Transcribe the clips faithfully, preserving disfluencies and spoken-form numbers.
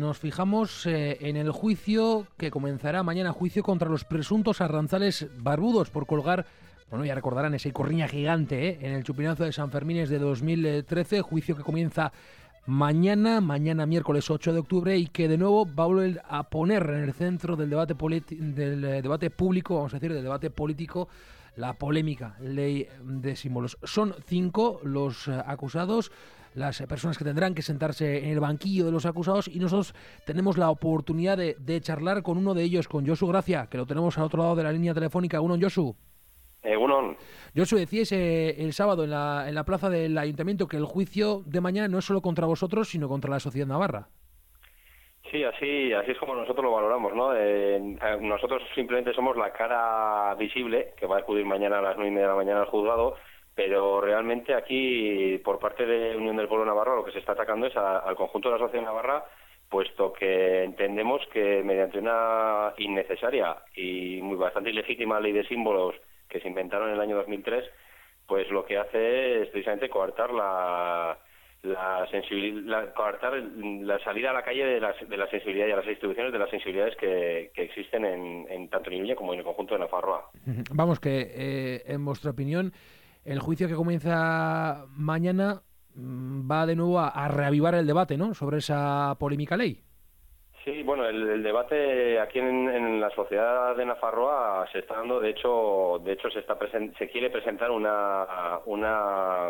nos fijamos eh, en el juicio que comenzará mañana, juicio contra los presuntos arranzales barbudos por colgar, bueno, ya recordarán ese corriña gigante eh, en el Chupinazo de San Fermines de dos mil trece, juicio que comienza mañana, mañana miércoles ocho de octubre, y que de nuevo va a volver a poner en el centro del debate del eh, debate público, vamos a decir, del debate político, la polémica ley de símbolos. Son cinco los eh, acusados, las eh, personas que tendrán que sentarse en el banquillo de los acusados, y nosotros tenemos la oportunidad de, de charlar con uno de ellos, con Josu Gracia, que lo tenemos al otro lado de la línea telefónica. Uno, Josu. Eh, uno. Josu, decíais eh, el sábado en la, en la plaza del Ayuntamiento que el juicio de mañana no es solo contra vosotros, sino contra la sociedad navarra. Sí, así así es como nosotros lo valoramos, ¿no? Eh, nosotros simplemente somos la cara visible que va a acudir mañana a las nueve y media de la mañana al juzgado, pero realmente aquí, por parte de Unión del Pueblo Navarro, lo que se está atacando es a, al conjunto de la sociedad navarra, puesto que entendemos que mediante una innecesaria y muy bastante ilegítima ley de símbolos que se inventaron en el año dos mil tres, pues lo que hace es precisamente coartar la... la sensibilidad, coartar la salida a la calle de, las, de la sensibilidad y a las instituciones de las sensibilidades que, que existen en, en tanto en Iruña como en el conjunto de Nafarroa. Vamos, que eh, en vuestra opinión, el juicio que comienza mañana va de nuevo a, a reavivar el debate, ¿no?, sobre esa polémica ley. Sí, bueno, el, el debate aquí en, en la sociedad de Nafarroa se está dando, de hecho, de hecho se está presen- se quiere presentar una una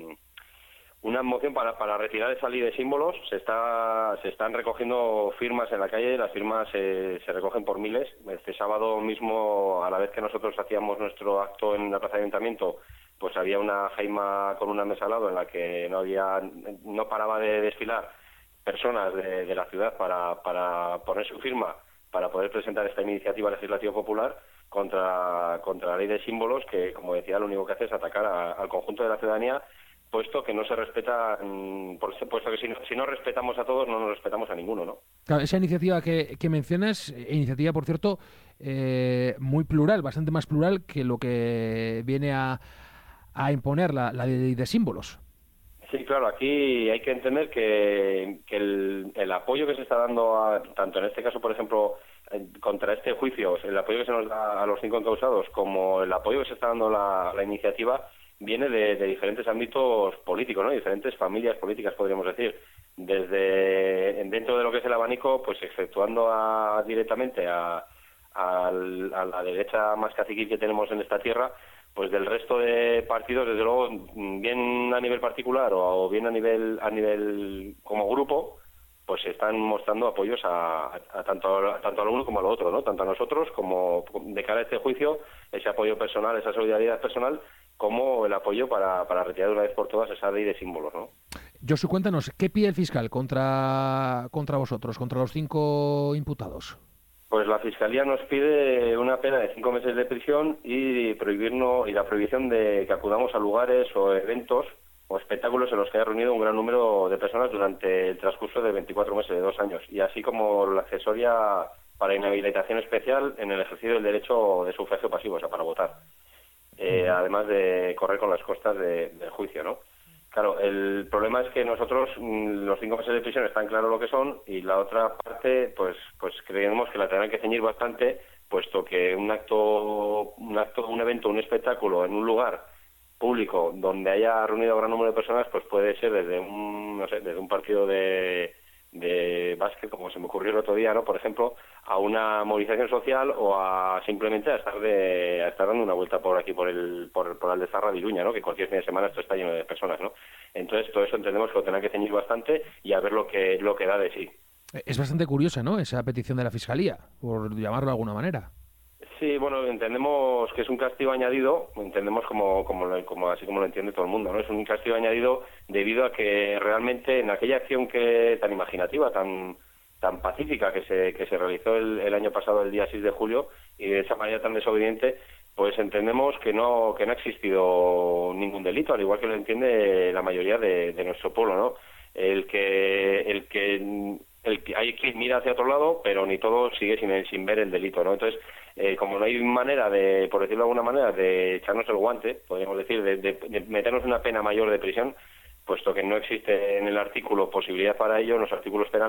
una moción para, para retirar esa ley de símbolos. Se está se están recogiendo firmas en la calle, las firmas eh, se recogen por miles. Este sábado mismo, a la vez que nosotros hacíamos nuestro acto en la plaza de Ayuntamiento, pues había una jaima con una mesa al lado en la que no había no paraba de desfilar personas de, de la ciudad para, para poner su firma para poder presentar esta iniciativa legislativa popular contra contra la ley de símbolos, que, como decía, lo único que hace es atacar a, al conjunto de la ciudadanía, puesto que no se respeta, por puesto que si no, si no respetamos a todos, no nos respetamos a ninguno, ¿no? Claro, esa iniciativa que, que mencionas, iniciativa, por cierto, eh, muy plural, bastante más plural que lo que viene a, a imponer la, la ley de símbolos. Sí, claro, aquí hay que entender que, que el, el apoyo que se está dando, a, tanto en este caso, por ejemplo, contra este juicio, el apoyo que se nos da a los cinco encausados, como el apoyo que se está dando a la, la iniciativa, viene de, de diferentes ámbitos políticos, ¿no? Diferentes familias políticas, podríamos decir. Desde dentro de lo que es el abanico, pues exceptuando a, directamente a, a, a la derecha más caciquil que tenemos en esta tierra, pues del resto de partidos, desde luego, bien a nivel particular o bien a nivel a nivel como grupo, pues se están mostrando apoyos a, a, a tanto a, tanto a lo uno como a lo otro, ¿no? Tanto a nosotros como de cara a este juicio, ese apoyo personal, esa solidaridad personal, como el apoyo para, para retirar de una vez por todas esa ley de símbolos, ¿no? Josu, cuéntanos, ¿qué pide el fiscal contra contra vosotros, contra los cinco imputados? Pues la Fiscalía nos pide una pena de cinco meses de prisión y prohibirnos y la prohibición de que acudamos a lugares o eventos o espectáculos en los que haya reunido un gran número de personas durante el transcurso de veinticuatro meses, de dos años, y así como la accesoria para inhabilitación especial en el ejercicio del derecho de sufragio pasivo, o sea, para votar, eh, además de correr con las costas de, del juicio, ¿no? Claro, el problema es que nosotros, los cinco meses de prisión están claro lo que son, y la otra parte, pues pues creemos que la tendrán que ceñir bastante, puesto que un acto, un acto, un evento, un espectáculo en un lugar público donde haya reunido gran número de personas, pues puede ser desde un, no sé, desde un partido de de básquet, como se me ocurrió el otro día, ¿no? Por ejemplo, a una movilización social o a simplemente a estar de a estar dando una vuelta por aquí por el por, por Aldezarra de Iruña, ¿no? Que cualquier fin de semana esto está lleno de personas, ¿no? Entonces todo eso entendemos que lo tendrán que ceñir bastante y a ver lo que lo que da de sí. Es bastante curiosa, ¿no?, esa petición de la Fiscalía, por llamarlo de alguna manera. Sí, bueno, entendemos que es un castigo añadido, entendemos como, como, como así como lo entiende todo el mundo, ¿no? Es un castigo añadido debido a que realmente en aquella acción que tan imaginativa, tan tan pacífica que se que se realizó el, el año pasado, el día seis de julio, y de esa manera tan desobediente, pues entendemos que no que no ha existido ningún delito, al igual que lo entiende la mayoría de, de nuestro pueblo, ¿no? El que el que el que hay que mira hacia otro lado, pero ni todo sigue sin, sin ver el delito, ¿no? Entonces, eh, como no hay manera de, por decirlo de alguna manera, de echarnos el guante, podríamos decir, de, de, de meternos una pena mayor de prisión, puesto que no existe en el artículo posibilidad para ello, en los artículos penales,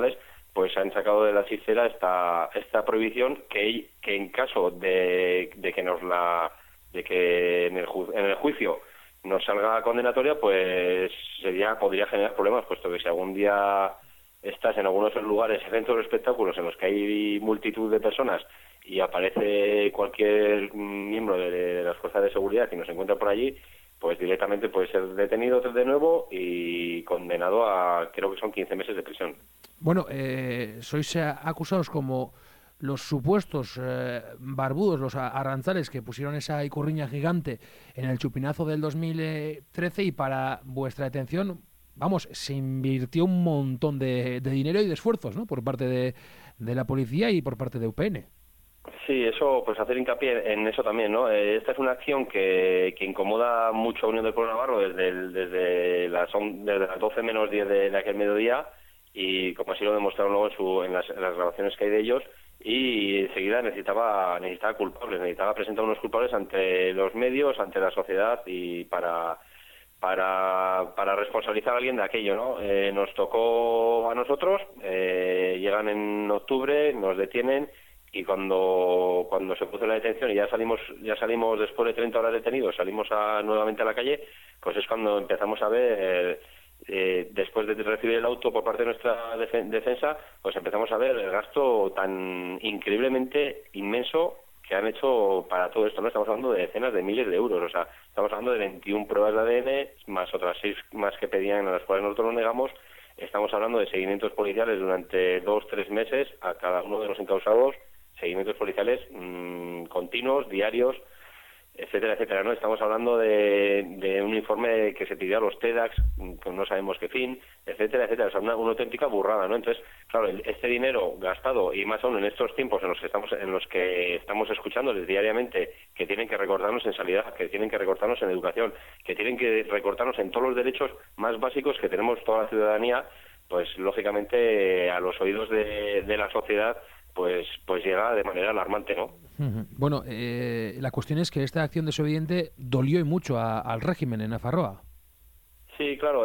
pues han sacado de la chistera esta esta prohibición que, que en caso de, de que nos la de que en el, ju, en el juicio nos salga condenatoria, pues sería podría generar problemas, puesto que si algún día estás en algunos de esos lugares, eventos o espectáculos en los que hay multitud de personas y aparece cualquier miembro de, de las fuerzas de seguridad y nos encuentra por allí, pues directamente puede ser detenido de nuevo y condenado a, creo que son quince meses de prisión. Bueno, eh, sois acusados como los supuestos eh, barbudos, los arranzales que pusieron esa icurriña gigante en el chupinazo del dos mil trece, y para vuestra detención, vamos, se invirtió un montón de, de dinero y de esfuerzos, ¿no?, por parte de, de la policía y por parte de U P N. Sí, eso, pues hacer hincapié en eso también, ¿no? Eh, esta es una acción que, que incomoda mucho a Unión del Pueblo Navarro desde, el, desde, las, desde las doce menos diez de, de aquel mediodía, y como así lo demostraron luego en, su, en, las, en las grabaciones que hay de ellos, y enseguida necesitaba, necesitaba culpables, necesitaba presentar unos culpables ante los medios, ante la sociedad, y para... para para responsabilizar a alguien de aquello, ¿no? Eh, nos tocó a nosotros, eh, llegan en octubre, nos detienen, y cuando cuando se puso la detención y ya salimos ya salimos después de treinta horas detenidos, salimos a, nuevamente a la calle, pues es cuando empezamos a ver, eh, después de recibir el auto por parte de nuestra def- defensa, pues empezamos a ver el gasto tan increíblemente inmenso que han hecho para todo esto, ¿no? Estamos hablando de decenas de miles de euros, o sea, estamos hablando de veintiuna pruebas de A D N, más otras seis más que pedían, a las cuales nosotros nos negamos. Estamos hablando de seguimientos policiales durante dos, tres meses a cada uno de los encausados, seguimientos policiales mmm, continuos, diarios, etcétera, etcétera, ¿no? Estamos hablando de, de un informe que se pidió a los TEDx, con no sabemos qué fin, etcétera, etcétera, o sea, una, una auténtica burrada, ¿no? Entonces, claro, el, este dinero gastado, y más aún en estos tiempos en los que estamos en los que estamos escuchándoles diariamente que tienen que recortarnos en sanidad, que tienen que recortarnos en educación, que tienen que recortarnos en todos los derechos más básicos que tenemos toda la ciudadanía, pues lógicamente a los oídos de, de la sociedad pues pues llega de manera alarmante, ¿no? Uh-huh. Bueno, eh, la cuestión es que esta acción desobediente dolió y mucho a, al régimen en Nafarroa. Sí, claro.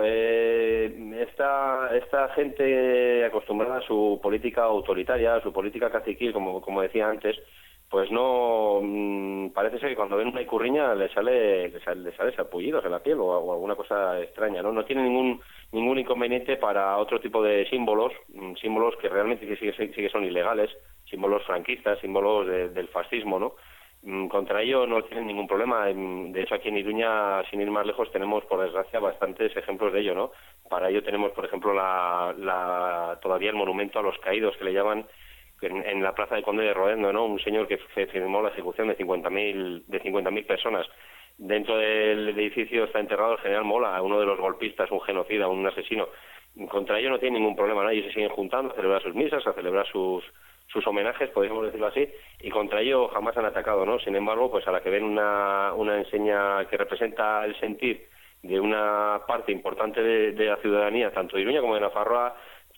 Eh, esta esta gente acostumbrada a su política autoritaria, a su política caciquil, como como decía antes, pues no mmm, parece ser que cuando ven una icurriña le sale le sale, le sale sarpullidos en la piel o, o alguna cosa extraña, ¿no? No tiene ningún ningún inconveniente para otro tipo de símbolos, símbolos que realmente sí, sí, sí que son ilegales, símbolos franquistas, símbolos de, del fascismo, ¿no? Contra ello no tienen ningún problema. De hecho, aquí en Iruña, sin ir más lejos, tenemos, por desgracia, bastantes ejemplos de ello, ¿no? Para ello tenemos, por ejemplo, la, la todavía el monumento a los caídos, que le llaman, en, en la plaza de Conde de Rodendo, ¿no? Un señor que firmó la ejecución de cincuenta mil de cincuenta mil personas. Dentro del edificio está enterrado el general Mola, uno de los golpistas, un genocida, un asesino. Contra ello no tiene ningún problema, ¿no? Ellos se siguen juntando a celebrar sus misas, a celebrar sus sus homenajes, podríamos decirlo así, y contra ello jamás han atacado, ¿no? Sin embargo, pues a la que ven una, una enseña que representa el sentir de una parte importante de, de la ciudadanía, tanto de Iruña como de Nafarroa,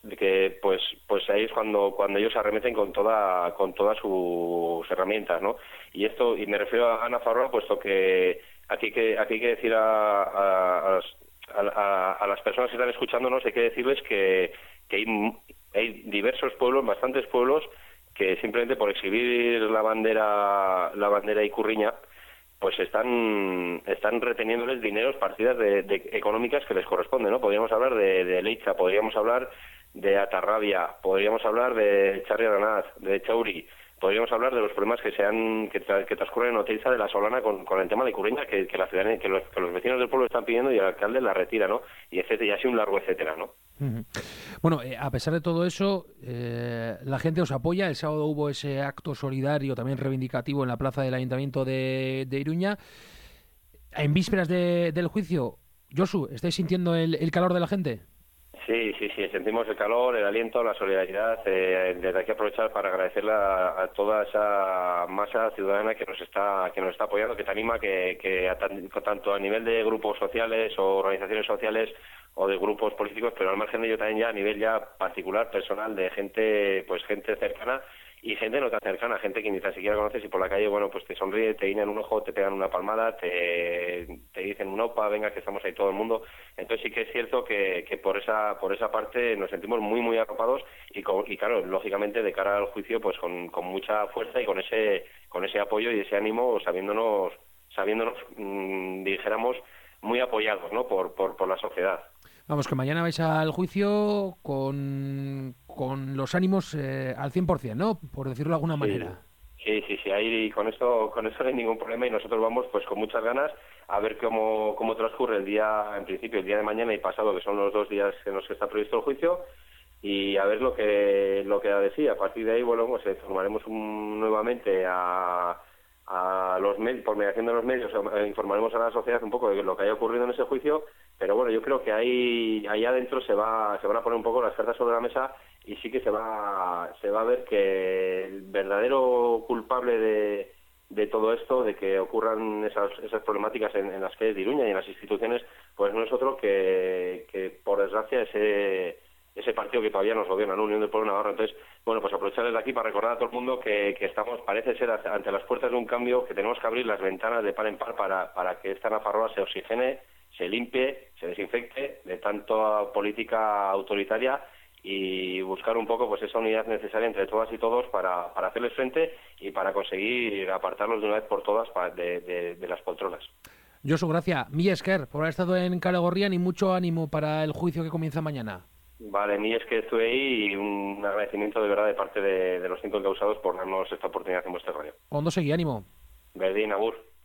que pues pues ahí es cuando cuando ellos arremeten con toda con todas sus herramientas, ¿no? Y esto, y me refiero a Nafarroa, puesto que aquí que aquí hay que decir a, a, a, a, a las personas que están escuchándonos, hay que decirles que, que hay, hay diversos pueblos, bastantes pueblos, que simplemente por exhibir la bandera la bandera icurriña, pues están están reteniéndoles dineros, partidas de, de económicas que les corresponden, ¿no? Podríamos hablar de, de Leiza, podríamos hablar de Atarrabia, podríamos hablar de Charri Aranaz, de Chauri, podríamos hablar de los problemas que se han que, tra, que transcurren en Oteiza de la Solana con, con el tema de Icurriña, que, que la ciudadanía, que los, que los vecinos del pueblo están pidiendo y el alcalde la retira, ¿no? Y etcétera, y así un largo etcétera, ¿no? Uh-huh. Bueno, eh, a pesar de todo eso, eh, la gente os apoya. El sábado hubo ese acto solidario, también reivindicativo, en la plaza del Ayuntamiento de, de Iruña. En vísperas de, del juicio, Josu, ¿estáis sintiendo el, el calor de la gente? Sí, sí, sí, sentimos el calor, el aliento, la solidaridad. Eh, desde aquí aprovechar para agradecerle a, a toda esa masa ciudadana que nos está que nos está apoyando, que te anima, que, que a tan, tanto a nivel de grupos sociales o organizaciones sociales o de grupos políticos, pero al margen de ello también ya a nivel ya particular, personal, de gente, pues gente cercana y gente no tan cercana, gente que ni tan siquiera conoces y por la calle, bueno, pues te sonríe, te guiñan un ojo, te pegan una palmada, te, te dicen un opa, venga que estamos ahí todo el mundo. Entonces sí que es cierto que, que por esa por esa parte nos sentimos muy muy arropados y, con, y claro, lógicamente de cara al juicio pues con, con mucha fuerza y con ese con ese apoyo y ese ánimo, sabiéndonos sabiéndonos mmm, dijéramos muy apoyados, ¿no? por por por la sociedad. Vamos, que mañana vais al juicio con, con los ánimos eh, al cien por ciento, ¿no? Por decirlo de alguna Sí. manera. Sí, sí, sí, ahí con eso, con eso no hay ningún problema y nosotros vamos pues con muchas ganas a ver cómo, cómo transcurre el día, en principio el día de mañana y pasado, que son los dos días en los que está previsto el juicio, y a ver lo que lo que decía. A partir de ahí, bueno, pues informaremos un, nuevamente a, a los medios, por mediación de los medios, informaremos a la sociedad un poco de lo que haya ocurrido en ese juicio, pero bueno, yo creo que ahí, ahí adentro se va, se van a poner un poco las cartas sobre la mesa y sí que se va, se va a ver que el verdadero culpable de, de todo esto, de que ocurran esas, esas problemáticas en, en las calles de Iruña y en las instituciones, pues no es otro que, que por desgracia, ese ese partido que todavía nos gobierna, ¿no? Unión del Pueblo Navarro. Entonces, bueno, pues aprovechar desde aquí para recordar a todo el mundo que, que estamos, parece ser, ante las puertas de un cambio, que tenemos que abrir las ventanas de par en par para, para que esta Nafarroa se oxigene, se limpie, se desinfecte de tanta política autoritaria y buscar un poco pues esa unidad necesaria entre todas y todos para, para hacerles frente y para conseguir apartarlos de una vez por todas de, de, de las poltronas. Josu, gracias. Mi esker por haber estado en Calegorrián y mucho ánimo para el juicio que comienza mañana. Vale, ni es que estuve ahí y un agradecimiento de verdad de parte de, de los cinco encausados por darnos esta oportunidad en vuestra radio. Ondo segi, ánimo. Berdín, agur.